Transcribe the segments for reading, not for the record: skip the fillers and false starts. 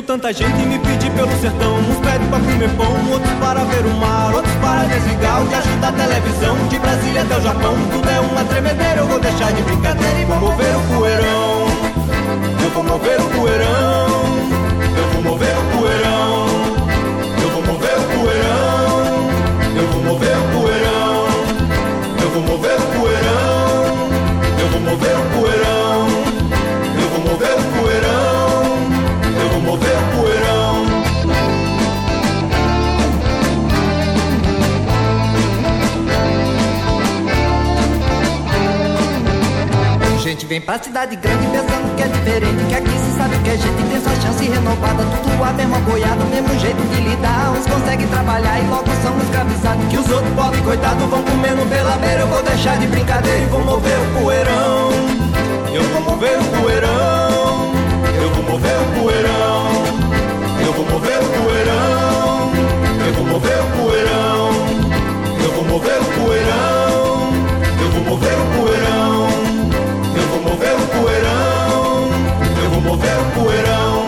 tanta gente me pedir pelo sertão. Uns pedem pra comer pão, outros para ver o mar, outros para desligar o que ajuda a televisão. De Brasília até o Japão, tudo é uma tremedeira. Eu vou deixar de brincadeira e vou mover o poeirão. Eu vou mover o poeirão. Eu vou mover o poeirão. Eu vou mover o poeirão. Eu vou mover o poeirão. Eu vou mover o poeirão. Eu vou mover o poeirão. Eu vou mover o poeirão. Eu vou mover o poeirão. Gente vem pra cidade grande pensando que é diferente, que aqui se sabe que a gente tem sua chance renovada. Tudo a mesma boiada, o mesmo jeito de lidar. Uns conseguem trabalhar e logo são escravizados. Que os outros pobres coitados vão comendo pela beira. Eu vou deixar de brincadeira e vou mover o poeirão. Eu vou mover o poeirão. Eu vou mover o poeirão. Eu vou mover o poeirão. Eu vou mover o poeirão. Eu vou mover o poeirão. Eu vou mover o poeirão. Eu vou mover o poeirão. Eu vou mover o poeirão.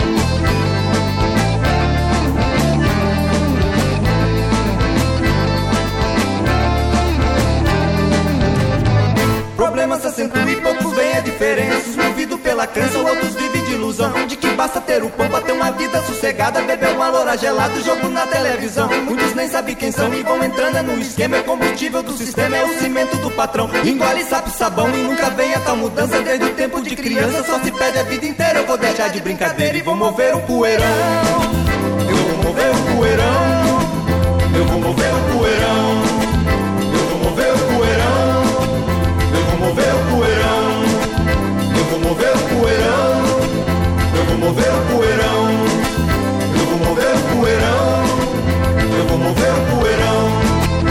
Problemas se acentuam e poucos veem a diferença. Uns movidos pela crença, outros vivem de ilusão de que basta ter o pão pra ter uma vida sossegada. Beber uma loura gelada, jogo na televisão. Muitos nem sabem quem são e vão entrando no esquema. É combustível do sistema, é o cimento do patrão. Engole sapo sabão e nunca vem a tal mudança. Desde o tempo de criança só se pede a vida inteira. Eu vou deixar de brincadeira e vou mover o poeirão. Eu vou mover o poeirão. Eu vou mover o poeirão. Eu vou mover o poeirão. Eu vou mover o poeirão. Eu vou mover o poeirão. Eu vou mover o poeirão. Eu vou mover o poeirão. Eu vou mover o poeirão.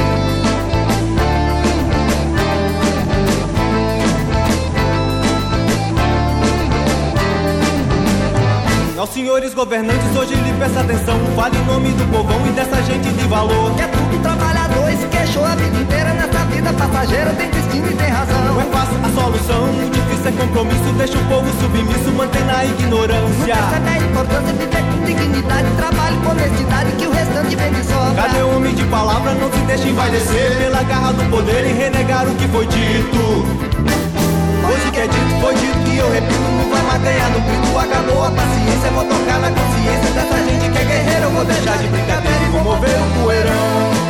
Aos senhores governantes, hoje lhe peço atenção. Fale em nome do povão e dessa gente de valor. Que é tudo trabalhador e se queixou a vida inteira. Nessa vida passageira tem destino e tem razão. Não é fácil a solução, o difícil é compromisso. Deixa o povo submisso, mantém na ignorância. Não percebe a importância de viver com dignidade. Trabalho com honestidade que o restante vem de sobra. Cadê o homem de palavra? Não se deixa envaidecer pela garra do poder e renegar o que foi dito. Hoje que é dito, foi dito que eu repito. Não vai mais ganhar no grito, acabou a paciência. Vou tocar na consciência dessa gente que é guerreira. Eu vou deixar de brincadeira e vou mover o poeirão.